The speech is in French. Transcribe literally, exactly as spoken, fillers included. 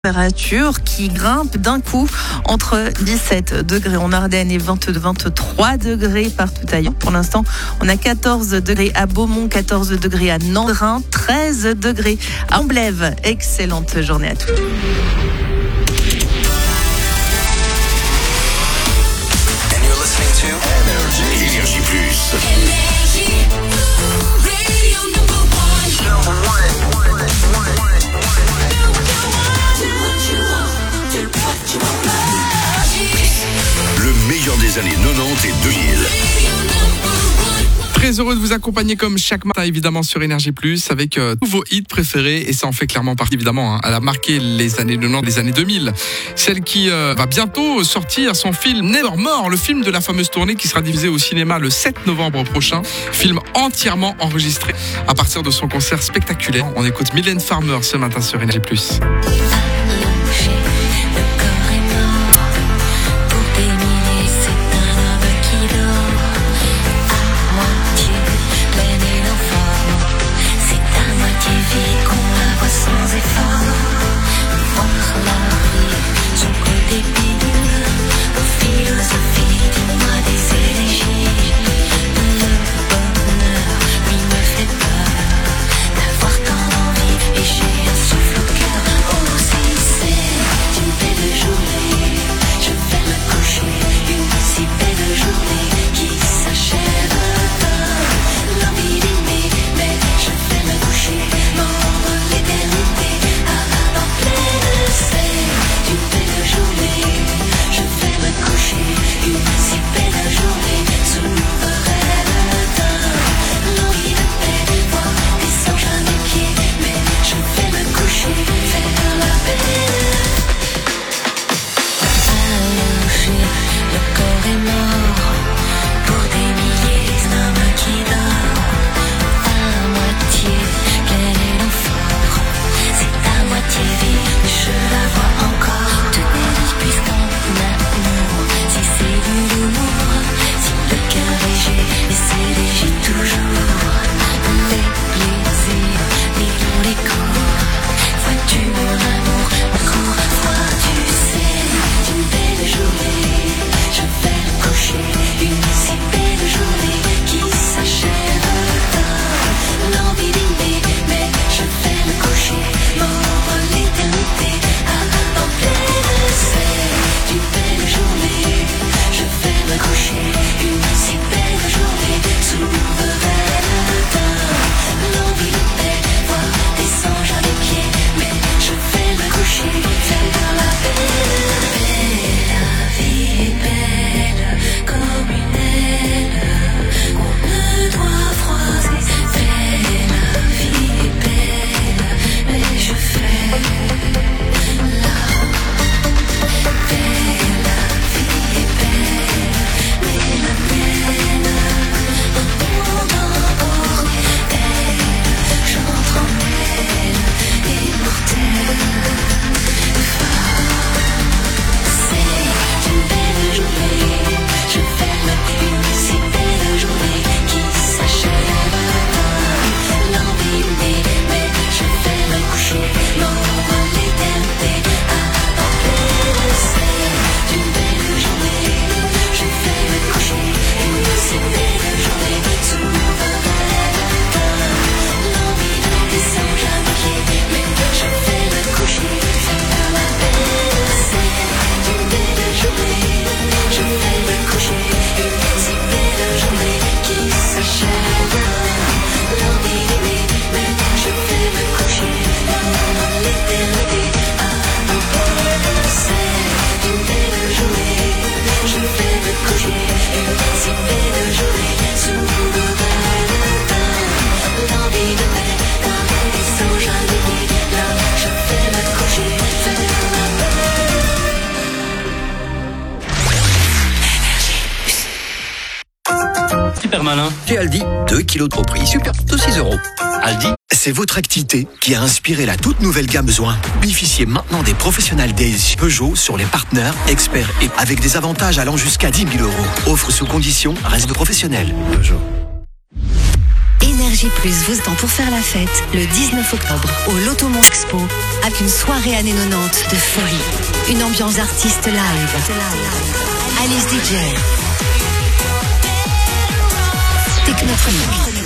Température qui grimpe d'un coup entre dix-sept degrés en Ardennes et vingt-deux à vingt-trois degrés partout ailleurs. Pour l'instant, on a quatorze degrés à Beaumont, quatorze degrés à Nandrin, treize degrés à Amblève. Excellente journée à tous. Énergie Plus. Le meilleur des années quatre-vingt-dix et deux mille. Très heureux de vous accompagner comme chaque matin évidemment sur Énergie Plus avec euh, tous vos hits préférés et ça en fait clairement partie évidemment. Hein, elle a marqué les années quatre-vingt-dix, les années deux mille. Celle qui euh, va bientôt sortir son film Nevermore, le film de la fameuse tournée qui sera diffusé au cinéma le sept novembre prochain. Film entièrement enregistré à partir de son concert spectaculaire. On écoute Mylène Farmer ce matin sur Énergie Plus. Super malin. Chez Aldi, deux kilos de Proprix, super, de six euros. Aldi, c'est votre activité qui a inspiré la toute nouvelle gamme Zoin. Bénéficiez maintenant des Professionnal Days Peugeot sur les partenaires, experts et avec des avantages allant jusqu'à dix mille euros. Offre sous condition, reste professionnel. Peugeot. Énergie. Énergie Plus vous attend pour faire la fête le dix-neuf octobre au Lotomont Expo avec une soirée années quatre-vingt-dix de folie. Une ambiance artiste live. Alice D J. Technotronic.